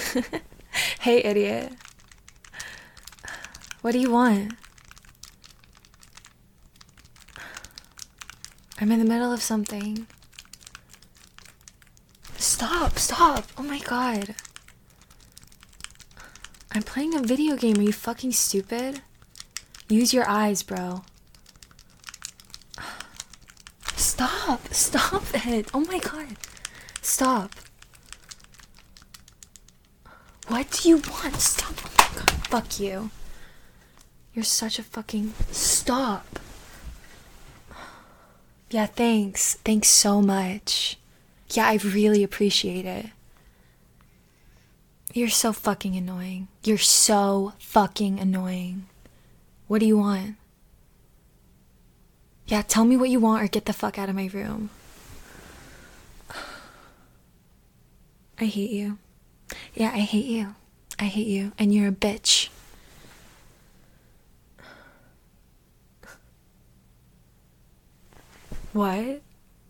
Hey, idiot. What do you want? I'm in the middle of something. Stop. Oh my god. I'm playing a video game. Are you fucking stupid? Use your eyes, bro. Stop it. Oh my god. Stop. What do you want? Stop. Oh my god. Fuck you. You're such a fucking... Stop. Yeah, thanks. Thanks so much. Yeah, I really appreciate it. You're so fucking annoying. You're so fucking annoying. What do you want? Yeah, tell me what you want or get the fuck out of my room. I hate you. Yeah, I hate you. I hate you. And you're a bitch. What?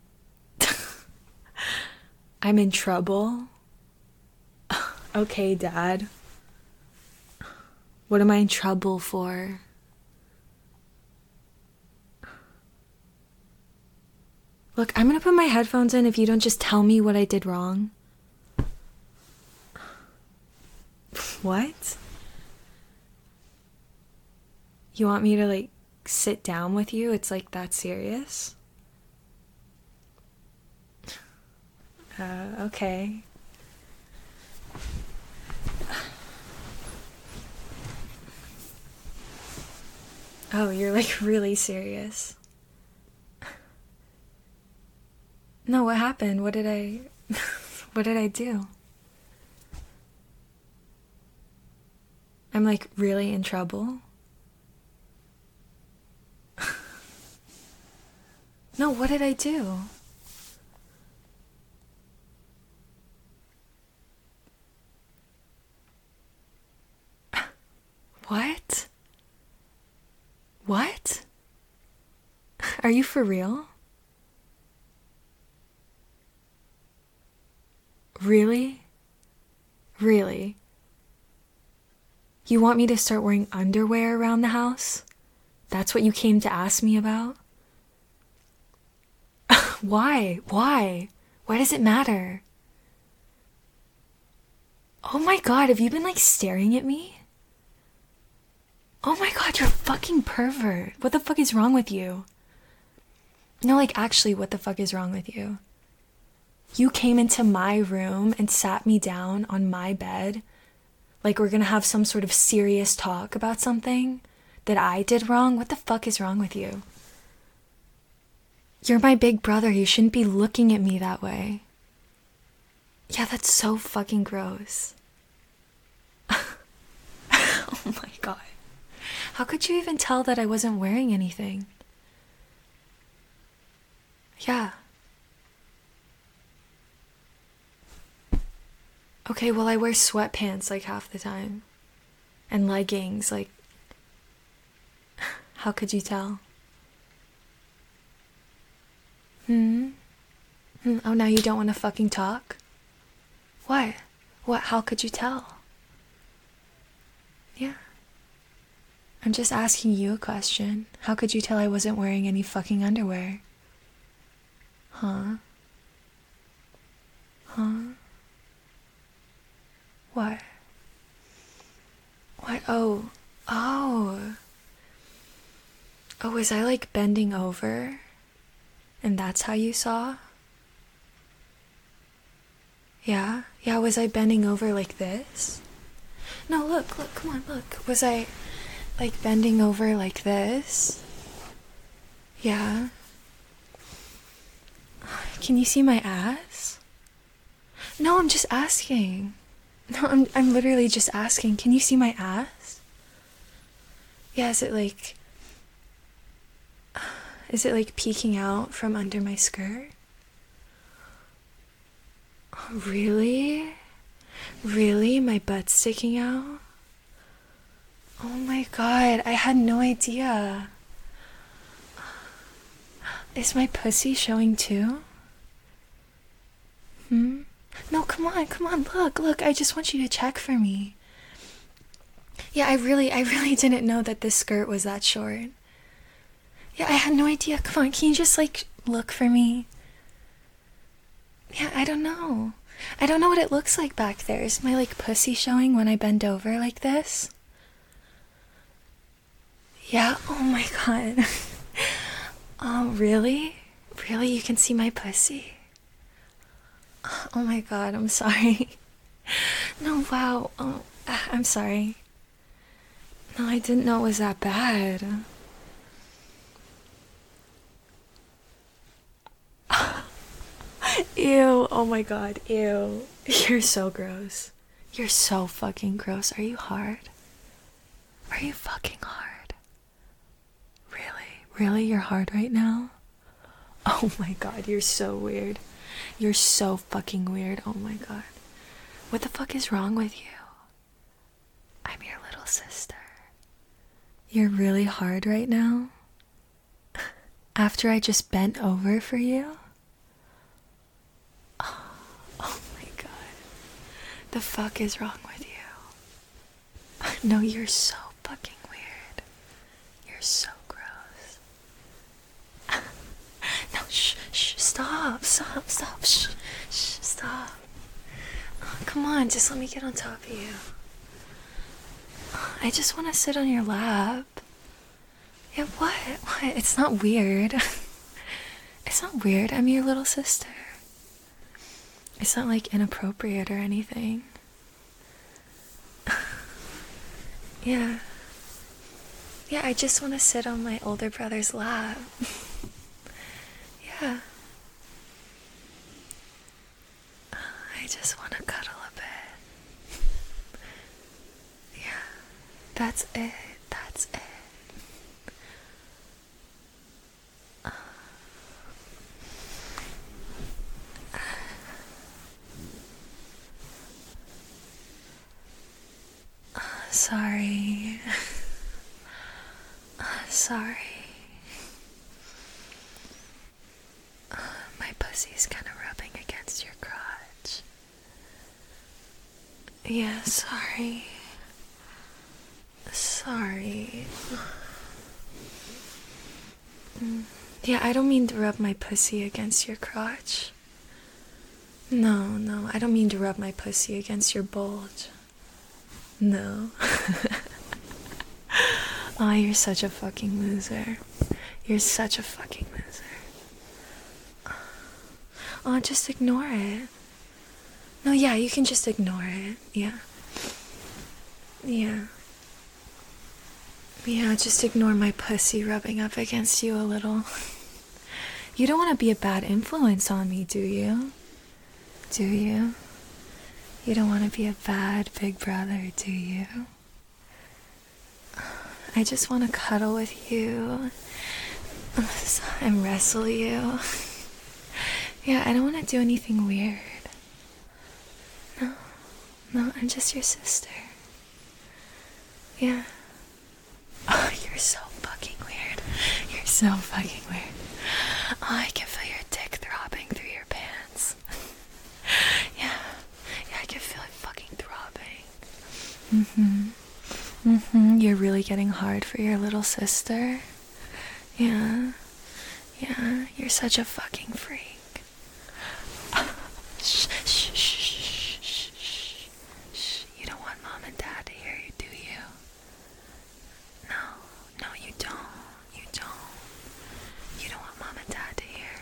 I'm in trouble? Okay, Dad. What am I in trouble for? Look, I'm gonna put my headphones in if you don't just tell me what I did wrong. What? You want me to, like, sit down with you? It's, like, that serious? Okay. Oh, you're, like, really serious. No, what happened? What did I... what did I do? I'm, like, really in trouble? No, what did I do? What? What? Are you for real? Really? Really? You want me to start wearing underwear around the house? That's what you came to ask me about? Why? Why? Why does it matter? Oh my god, have you been, like, staring at me? Oh my god, you're a fucking pervert. What the fuck is wrong with you? No, like, actually, what the fuck is wrong with you? You came into my room and sat me down on my bed like we're gonna have some sort of serious talk about something that I did wrong. What the fuck is wrong with you? You're my big brother. You shouldn't be looking at me that way. Yeah, that's so fucking gross. Oh my god. How could you even tell that I wasn't wearing anything? Yeah. Okay, well, I wear sweatpants like half the time. And leggings, like... How could you tell? Oh, now you don't want to fucking talk? What? What? How could you tell? Yeah. I'm just asking you a question. How could you tell I wasn't wearing any fucking underwear? Huh? Huh? What? What? Oh. Oh. Oh, was I, like, bending over? And that's how you saw? Yeah? Yeah, was I bending over like this? No, look, come on, look. Was I, like, bending over like this? Yeah? Can you see my ass? No, I'm just asking. No, I'm literally just asking. Can you see my ass? Yeah, is it like peeking out from under my skirt? Really? Really? My butt's sticking out? Oh my god, I had no idea. Is my pussy showing too? No, come on, come on. Look. I just want you to check for me. Yeah, I really didn't know that this skirt was that short. Yeah, I had no idea. Come on, can you just like look for me? Yeah, I don't know. I don't know what it looks like back there. Is my like pussy showing when I bend over like this? Yeah, oh my god. Oh, really? Really? You can see my pussy? Oh my god, I'm sorry. No, wow. Oh, I'm sorry. No, I didn't know it was that bad. Ew, oh my god, ew. You're so gross. You're so fucking gross. Are you hard? Are you fucking hard? Really? Really? You're hard right now? Oh my god, you're so weird. You're so fucking weird. Oh my god. What the fuck is wrong with you? I'm your little sister. You're really hard right now? After I just bent over for you? Oh my god. The fuck is wrong with you? No, you're so fucking weird. You're so gross. No, shh, stop, shh, stop. Oh, come on, just let me get on top of you. I just want to sit on your lap. Yeah, what? It's not weird. It's not weird. I'm your little sister. It's not like inappropriate or anything. Yeah. Yeah, I just want to sit on my older brother's lap. Yeah. I just want to cuddle a bit. Yeah. That's it. That's it. Sorry. Sorry. My pussy's kind of rubbing against your crotch. Yeah, sorry. Sorry. Yeah, I don't mean to rub my pussy against your crotch. No, I don't mean to rub my pussy against your bulge. No. Oh, you're such a fucking loser. You're such a fucking loser. Oh, just ignore it. No, yeah, you can just ignore it. Yeah. Yeah. Yeah, just ignore my pussy rubbing up against you a little. You don't want to be a bad influence on me, do you? Do you? You don't want to be a bad big brother, do you? I just want to cuddle with you and wrestle you. Yeah, I don't want to do anything weird. No, I'm just your sister. Yeah. Oh, you're so fucking weird. You're so fucking weird. Oh, I can feel your dick throbbing through your pants. Yeah, I can feel it fucking throbbing. You're really getting hard for your little sister. Yeah, you're such a fucking freak. Shh. You don't want mom and dad to hear you, do you? No, you don't. You don't want mom and dad to hear.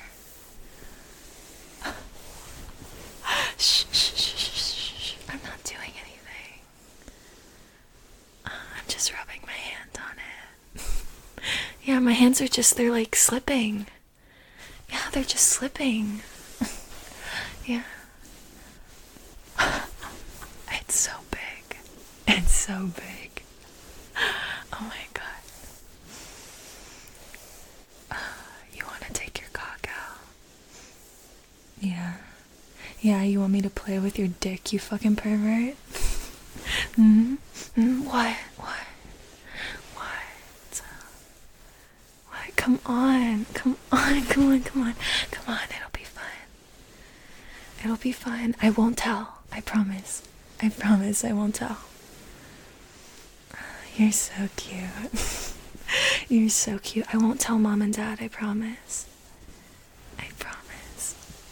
Shh. I'm not doing anything. I'm just rubbing my hand on it. Yeah, my hands are they're like slipping. Yeah, they're just slipping. Yeah. It's so big. It's so big. Oh my god. You want to take your cock out? Yeah. Yeah, you want me to play with your dick, you fucking pervert? What? What? Come on, it'll be fun. It'll be fine. I won't tell. I promise. I promise I won't tell. You're so cute. You're so cute. I won't tell mom and dad, I promise. I promise.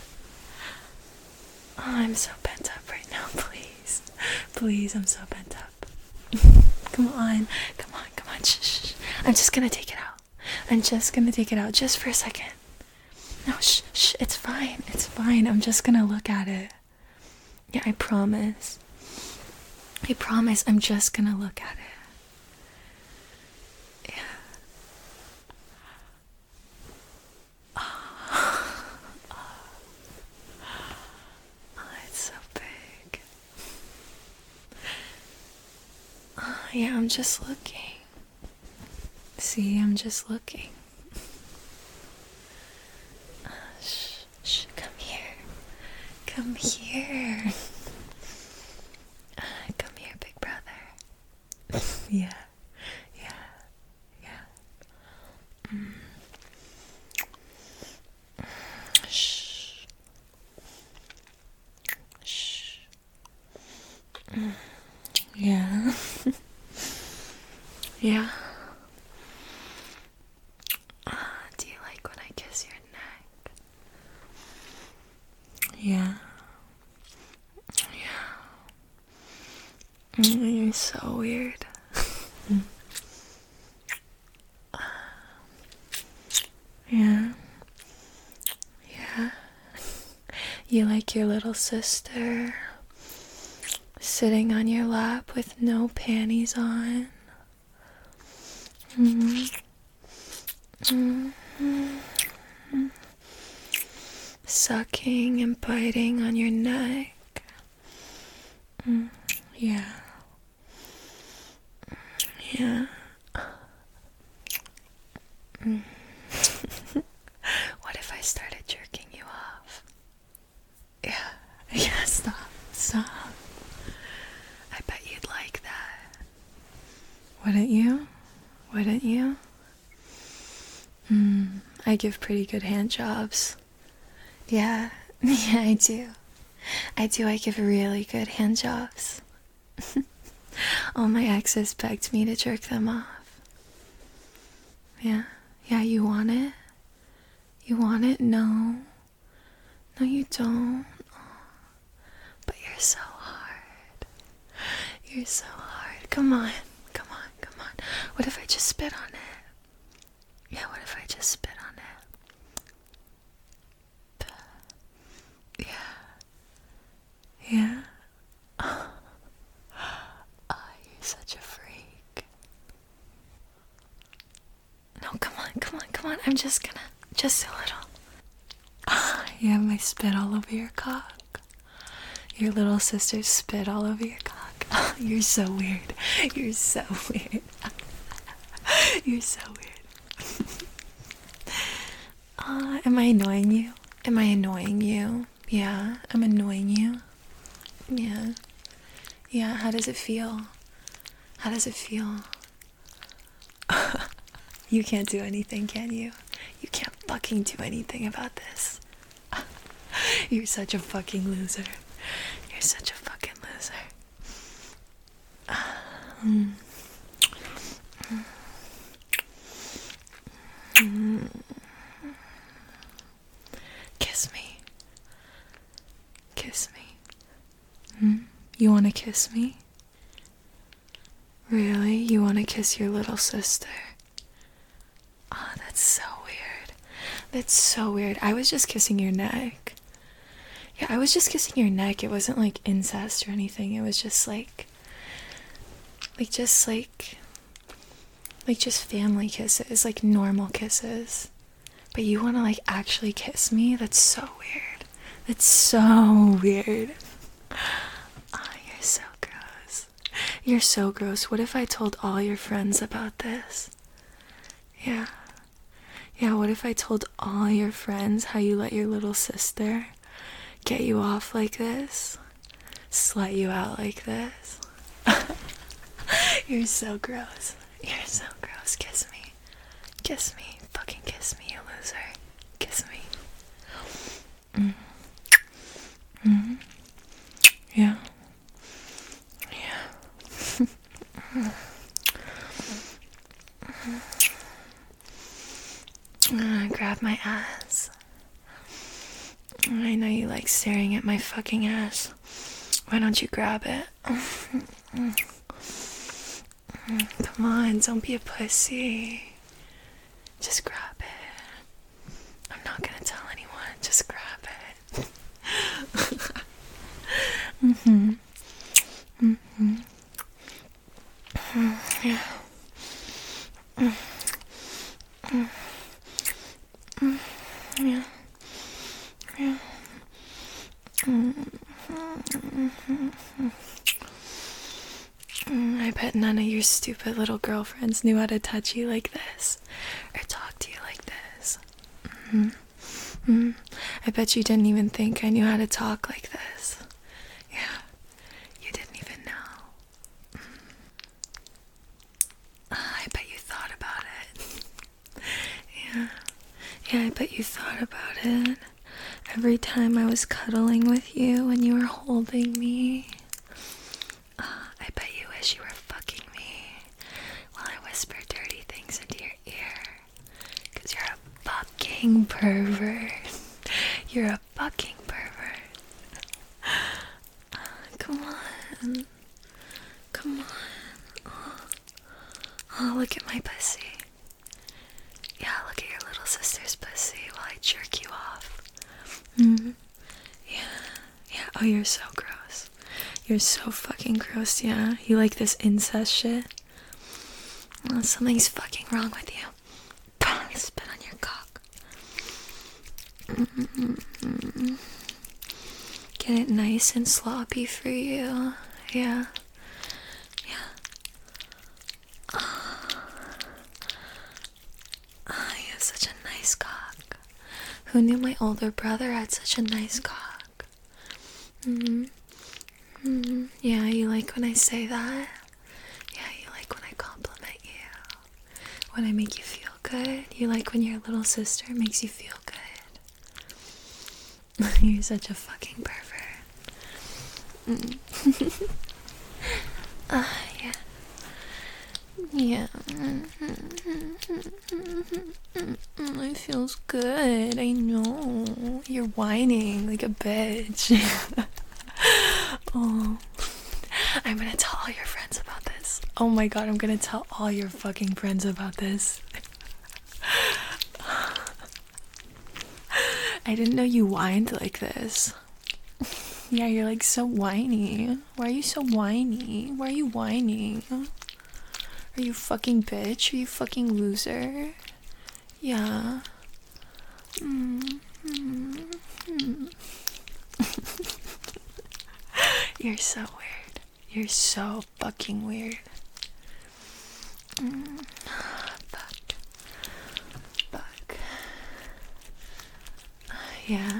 Oh, I'm so pent up right now, please. Please, I'm so pent up. Come on. Come on, come on. Shh, shh. I'm just gonna take it out. I'm just gonna take it out just for a second. No, shh, shh. It's fine. It's fine. I'm just gonna look at it. Yeah, I promise. I promise I'm just gonna look at it. Yeah, I'm just looking. See, I'm just looking. Shh, shh, come here. Come here. Come here, big brother. Yeah, yeah, yeah. Shh. Shh. Yeah. Yeah. Do you like when I kiss your neck? Yeah. Yeah. You're so weird. Yeah. Yeah. You like your little sister sitting on your lap with no panties on? Sucking and biting on your neck. Yeah. Yeah. What if I started jerking you off? Yeah. Yeah, stop. Stop. I bet you'd like that. Wouldn't you? Wouldn't you? I give pretty good hand jobs. Yeah, yeah, I do. I give really good hand jobs. All my exes begged me to jerk them off. Yeah, yeah, you want it? You want it? No. No, you don't. But you're so hard. You're so hard. Come on, come on, come on. What if I just spit on it? Yeah, what if I just spit on it? Yeah. Yeah. Oh, you're such a freak. No, come on, come on, come on. I'm just a little. You have my spit all over your cock. Your little sister's spit all over your cock. You're so weird. You're so weird. You're so weird. Am I annoying you? Am I annoying you? Yeah, I'm annoying you. Yeah. Yeah, how does it feel? How does it feel? You can't do anything, can you? You can't fucking do anything about this. You're such a fucking loser. You're such a fucking loser. Kiss me. Kiss me. You want to kiss me? Really? You want to kiss your little sister? Oh, that's so weird. That's so weird. I was just kissing your neck. Yeah, I was just kissing your neck. It wasn't like incest or anything. It was just just family kisses, like normal kisses. But you want to like actually kiss me? That's so weird. That's so weird. Oh, you're so gross. You're so gross. What if I told all your friends about this? Yeah. Yeah, what if I told all your friends how you let your little sister get you off like this? Slut you out like this? You're so gross. You're so gross. Kiss me. Kiss me. Fucking kiss me, you loser. Kiss me. I know you like staring at my fucking ass. Why don't you grab it? Come on, don't be a pussy. Just grab it. I'm not gonna tell anyone. Just grab it. Yeah. Yeah. Yeah. I bet none of your stupid little girlfriends knew how to touch you like this or talk to you like this. I bet you didn't even think I knew how to talk like this. Yeah, you didn't even know. I bet you thought about it. Yeah, I bet you thought about it. Every time I was cuddling with you and you were holding me. I bet you wish you were fucking me while I whisper dirty things into your ear. 'Cause you're a fucking pervert. You're a fucking pervert. Come on. Come on. Oh, look at my pussy. Yeah, look at your little sister's pussy while I jerk you off. Yeah. Oh, you're so gross. You're so fucking gross, yeah? You like this incest shit? Well, something's fucking wrong with you. Spit on your cock. Get it nice and sloppy for you. Yeah. You have such a nice cock. Who knew my older brother had such a nice cock? Yeah, you like when I say that? Yeah, you like when I compliment you. When I make you feel good. You like when your little sister makes you feel good. You're such a fucking pervert. Yeah. Yeah. It feels good. I know. You're whining like a bitch. Oh. I'm gonna tell all your friends about this. Oh my god, I'm gonna tell all your fucking friends about this. I didn't know you whined like this. Yeah, you're like so whiny. Why are you so whiny? Why are you whining? Are you fucking bitch? Are you fucking loser? Yeah. You're so weird. You're so fucking weird. Fuck. Yeah.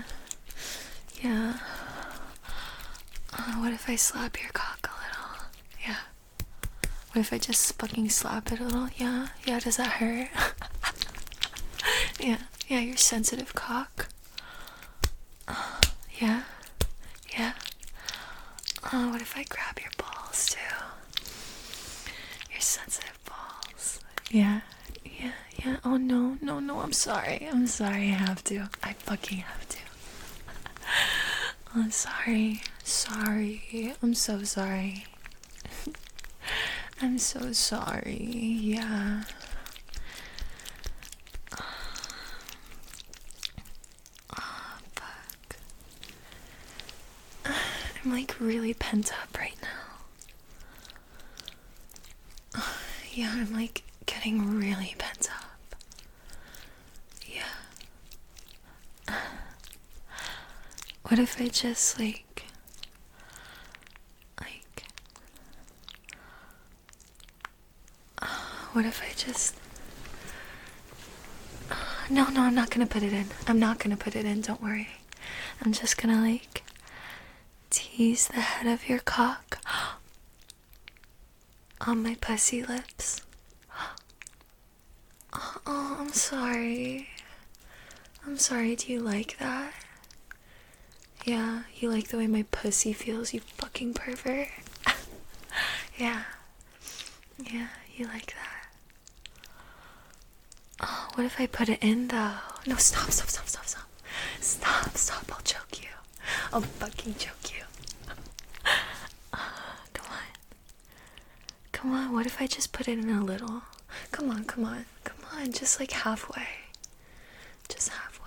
What if I slap your cock a little? Yeah. What if I just fucking slap it a little? Yeah, does that hurt? Yeah, your sensitive cock. Yeah. What if I grab your balls too? Your sensitive balls. Yeah. Oh no, I'm sorry. I have to. I fucking have to. I'm sorry. I'm so sorry. I'm so sorry. Yeah. Fuck. I'm like really pent up right now. Yeah, I'm like getting really pent up. Yeah. What if I just like what if I just No, I'm not gonna put it in. Don't worry. I'm just gonna like tease the head of your cock on my pussy lips. Oh, I'm sorry. Do you like that? Yeah, you like the way my pussy feels, you fucking pervert? Yeah, you like that. Oh, what if I put it in though? No, stop. Stop, I'll choke. I'll fucking choke you. Come on. Come on, what if I just put it in a little? Come on, come on, come on, just like halfway. Just halfway.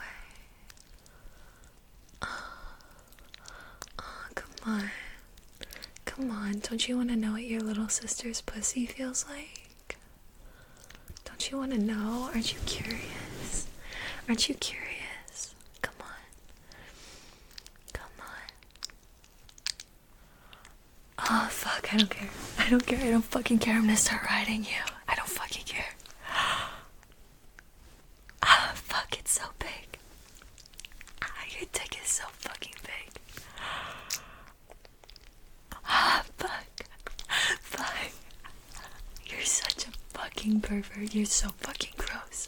Come on. Come on, don't you want to know what your little sister's pussy feels like? Don't you want to know? Aren't you curious? Aren't you curious? Come on. Come on. Oh, fuck, I don't care. I don't care. I don't fucking care. I'm gonna start riding you. I don't fucking care. Ah, fuck, it's so big. Ah, your dick is so fucking big. Ah, fuck. Fuck. You're such a fucking pervert. You're so fucking gross.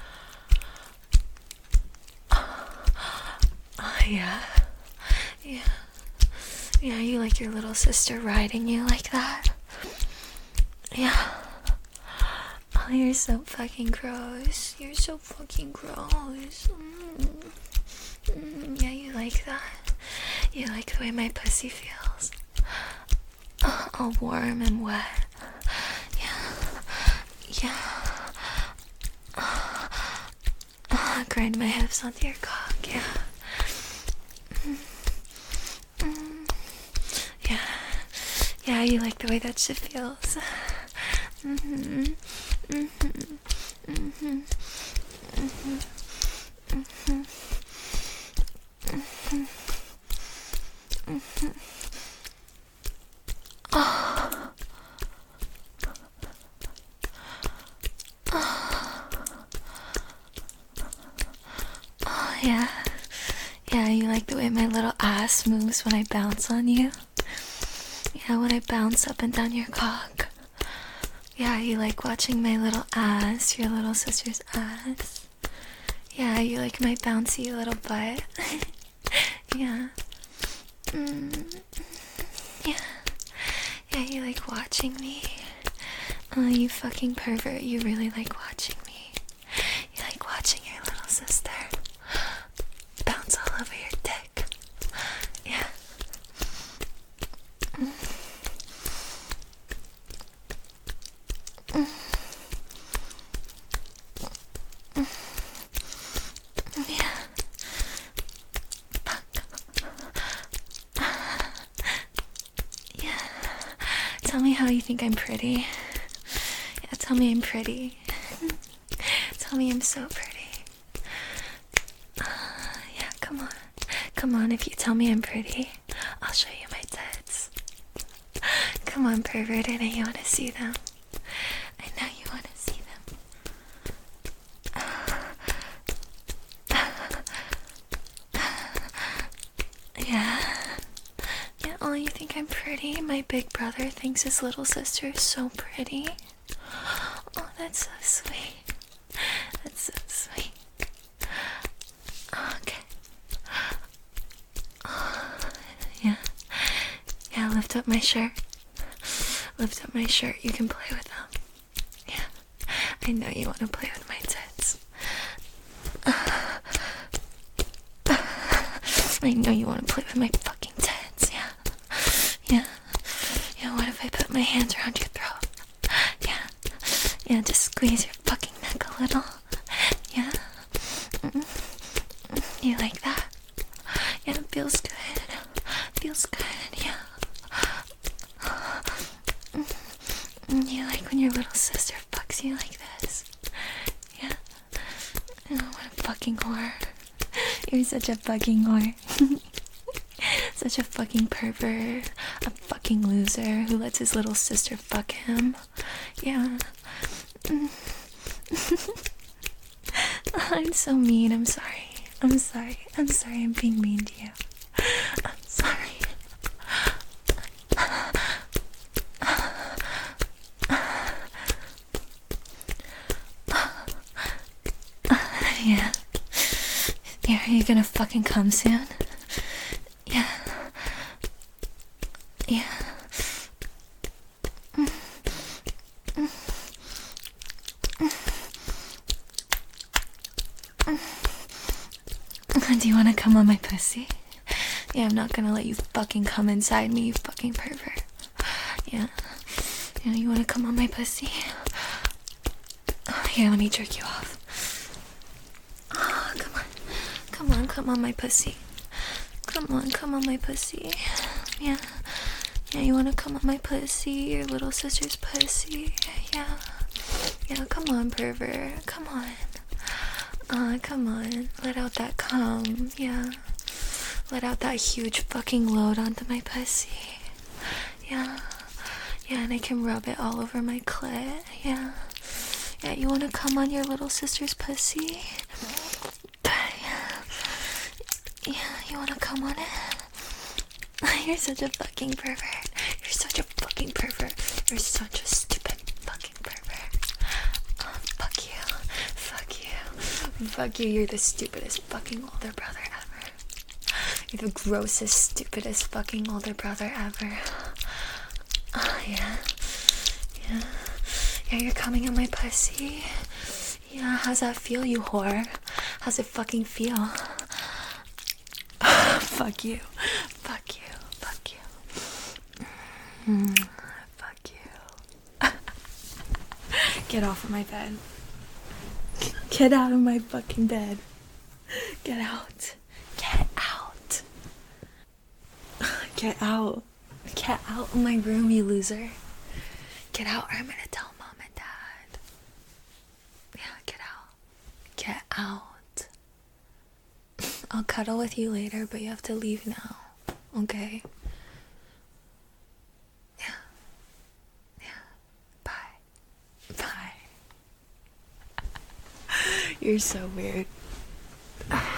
Yeah. Yeah. Yeah, you like your little sister riding you like that? Yeah. Oh, you're so fucking gross. You're so fucking gross. Yeah, you like that? You like the way my pussy feels? All warm and wet. Yeah. Yeah. Grind my hips onto your cock, yeah. Yeah. Yeah, you like the way that shit feels. Yeah. Yeah, you like the way my little ass moves when I bounce on you? Yeah, when I bounce up and down your cock. Yeah, you like watching my little ass, your little sister's ass. Yeah, you like my bouncy little butt. Yeah. Yeah. Yeah, you like watching me. Oh, you fucking pervert. You really like watching me. You like watching your little sister bounce all over your dick. Yeah. Yeah. Yeah. Tell me how you think I'm pretty. Yeah, tell me I'm pretty. Tell me I'm so pretty. Yeah, come on. Come on, if you tell me I'm pretty, I'll show you my tits. Come on, pervert, I know you want to see them. I know you want to see them. Yeah. Yeah, oh, you think I'm pretty? My big brother thinks his little sister is so pretty. Oh, that's so sweet. That's so sweet. Okay. Yeah. Yeah, lift up my shirt. Lift up my shirt. You can play with them. Yeah. I know you want to play with my tits. I know you want to play with my fucking tits. Yeah. Yeah. Yeah, what if I put my hands around your throat? Yeah. Yeah, just squeeze your fucking neck a little. Yeah. You like that? Yeah, it feels good. Feels good, yeah. You like when your little sister fucks you like this? Yeah. Oh, what a fucking whore. You're such a fucking whore. Such a fucking pervert. A fucking loser who lets his little sister fuck him. Yeah. I'm so mean. I'm sorry. I'm sorry. I'm sorry I'm being mean to you. I'm sorry. Yeah. Yeah, are you gonna fucking come soon? Yeah. Yeah. Do you wanna come on my pussy? Yeah, I'm not gonna let you fucking come inside me, you fucking pervert. Yeah. Yeah, you wanna come on my pussy? Here, let me jerk you off. Oh, come on. Come on, come on my pussy. Come on my pussy. Yeah. Yeah, you wanna come on my pussy? Your little sister's pussy. Yeah. Yeah, come on, pervert. Come on. Come on. Let out that cum. Yeah. Let out that huge fucking load onto my pussy. Yeah. Yeah, and I can rub it all over my clit. Yeah. Yeah, you wanna come on your little sister's pussy? Yeah, you wanna come on it? You're such a fucking pervert. You're such a fucking pervert. You're such a stupid fucking pervert. Oh, fuck you. Fuck you. Fuck you. You're the stupidest fucking older brother ever. You're the grossest, stupidest fucking older brother ever. Oh, yeah. Yeah. Yeah, you're coming on my pussy. Yeah, how's that feel, you whore? How's it fucking feel? Fuck you. Fuck you. Fuck you. Fuck you. Get off of my bed. Get out of my fucking bed. Get out. Get out. Get out. Get out of my room, you loser. Get out or I'm gonna tell mom and dad. Yeah, get out. Get out. I'll cuddle with you later, but you have to leave now. Okay? Yeah. Yeah. Bye. Bye. You're so weird.